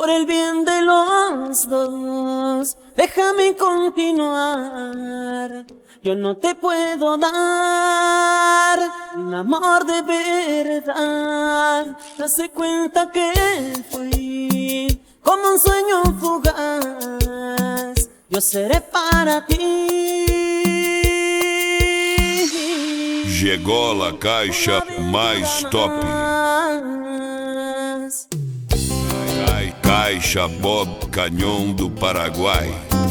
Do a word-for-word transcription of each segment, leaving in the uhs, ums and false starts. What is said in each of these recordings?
por el bien de los dos, déjame continuar. Yo no te puedo dar un amor de verdad. Dase cuenta que fui como un sueño fugaz. Yo seré para ti. Chegou a caixa mais top. Caixa Bob Canhão do Paraguai.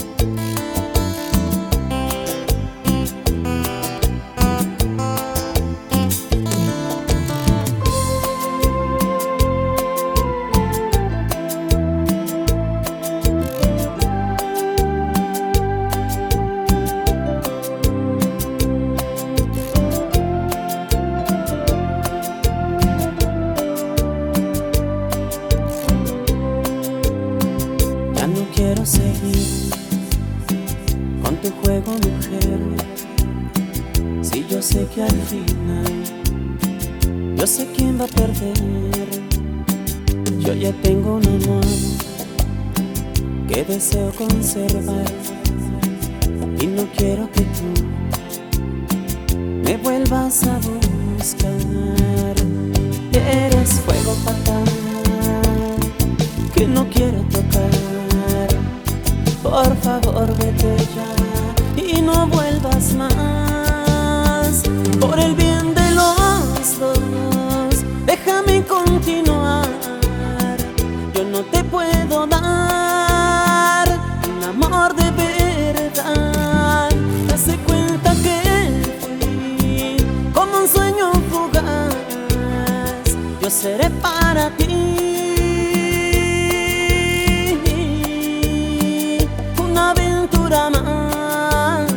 Quiero seguir con tu juego, mujer. Si yo sé que al final yo sé quién va a perder. Yo ya tengo un amor que deseo conservar y no quiero que tú me vuelvas a buscar. Eres fuego fatal que no quiero tocar. Por favor vete ya y no vuelvas más. Por el bien de los dos, déjame continuar. Yo no te puedo dar un amor de verdad. Dase cuenta que fui como un sueño fugaz. Yo seré para ti. Más.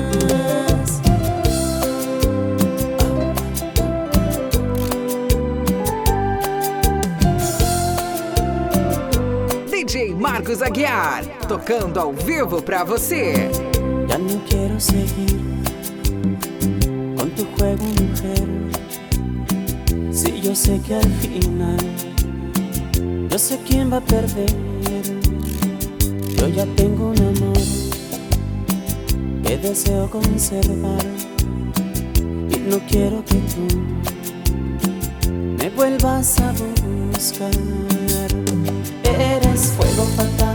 D J Marcos Aguiar, tocando ao vivo pra você. Ya no quiero seguir con tu juego, mujer. Si yo sé que al final yo sé quién va a perder. Yo ya tengo un amor que deseo conservar y no quiero que tú me vuelvas a buscar. Eres fuego fatal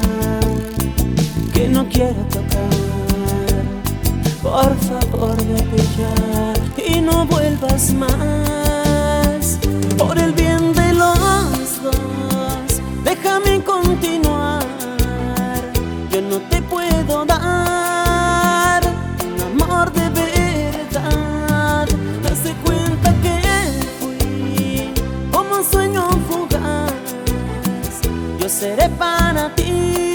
que no quiero tocar. Por favor vete ya y no vuelvas más. Por el bien de los dos, déjame continuar. Yo no te puedo dar un amor de verdad. Dase cuenta que fui como un sueño fugaz. Yo seré para ti.